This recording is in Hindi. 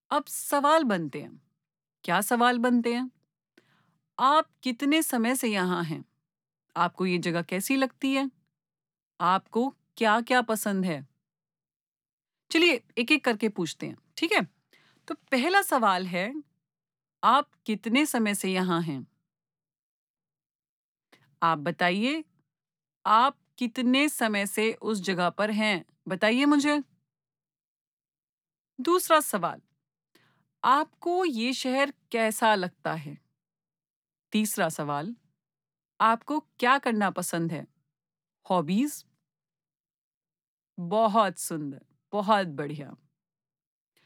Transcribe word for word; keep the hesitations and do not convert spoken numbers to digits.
अब सवाल बनते हैं। क्या सवाल बनते हैं? आप कितने समय से यहाँ हैं? आपको ये जगह कैसी लगती है? आपको क्या-क्या पसंद है? चलिए एक-एक करके पूछते हैं, ठीक है? तो पहला सवाल है, आप कितने समय से यहाँ हैं? आप बताइए, आप कितने समय से उस जगह पर हैं? बताइए मुझे। दूसरा सवाल, आपको ये शहर कैसा लगता है? तीसरा सवाल, आपको क्या करना पसंद है? हॉबीज? बहुत सुंदर, बहुत बढ़िया।